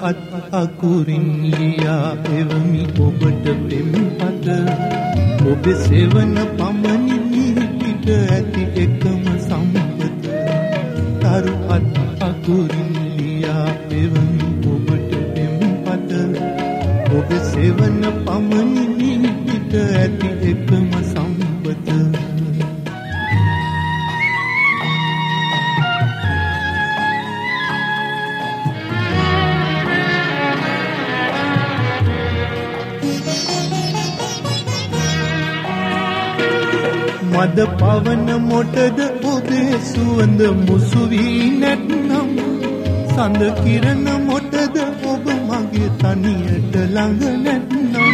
අත් අකුරින් ලියා එවමි ඔබට පෙම්පත ඔබේ සෙවන පමණින් පිට ඇති එකම සම්පත තරු අත් අකුරින් ලියා එවමි ඔබට පෙම්පත ඔබේ සෙවන පමණින් පිට ඇති එකම සම්පත මද පවන මොටද ඔබේ සුවඳ මුසු වී නැත්නම් සඳ කිරණ මොටද ඔබ මගේ තනියට ළඟ නැත්නම්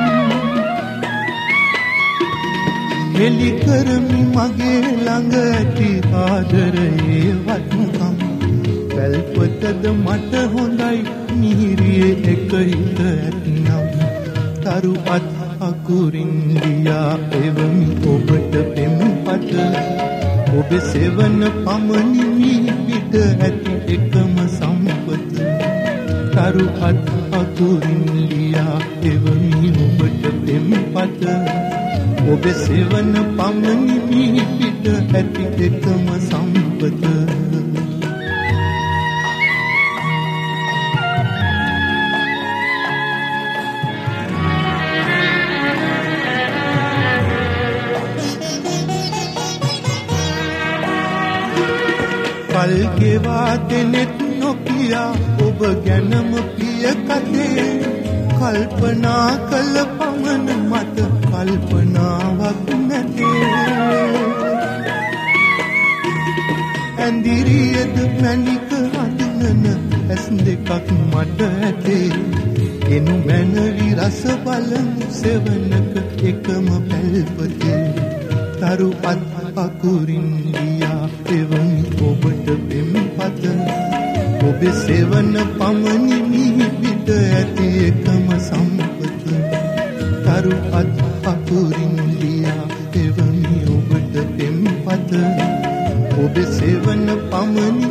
එලි කරමි මගේ ළඟ ඇති ආදරයේ වත්කම් පැල්පතද මට හොඳයි මිහිරියේ එක හිත ඇත්නම් තරු අත් අකුරින් ලියා එවමි ඔබට පෙම්පත ඔබේ සෙවන පමණින් පිට ඇති එකම සම්පත තරු අත් අකුරින් ලියා එවමි ඔබට පෙම්පත ඔබේ සෙවන පමණින් පිට ඇති එකම සම්පත කල් ගෙවා දෙනෙත් නොකියා ඔබ ගැනම පිය කතේ කල්පනා කළ පමණ මට කල්පනාවක් නැතේ ඇඳිරියද මැණික අඳිනන ඇස් දෙකක් මට ඇතේ එනු මැනවි රස බලමු සෙවනක එකම පැල්පතේ තරු අත් අකුරින් ලියා එවමි ඔබට පෙම්පත ඔබේ සෙවන පමණින් පිට ඇති එකම සම්පත තරු අත් අකුරින් ලියා එවමි ඔබට පෙම්පත ඔබේ සෙවන පමණින්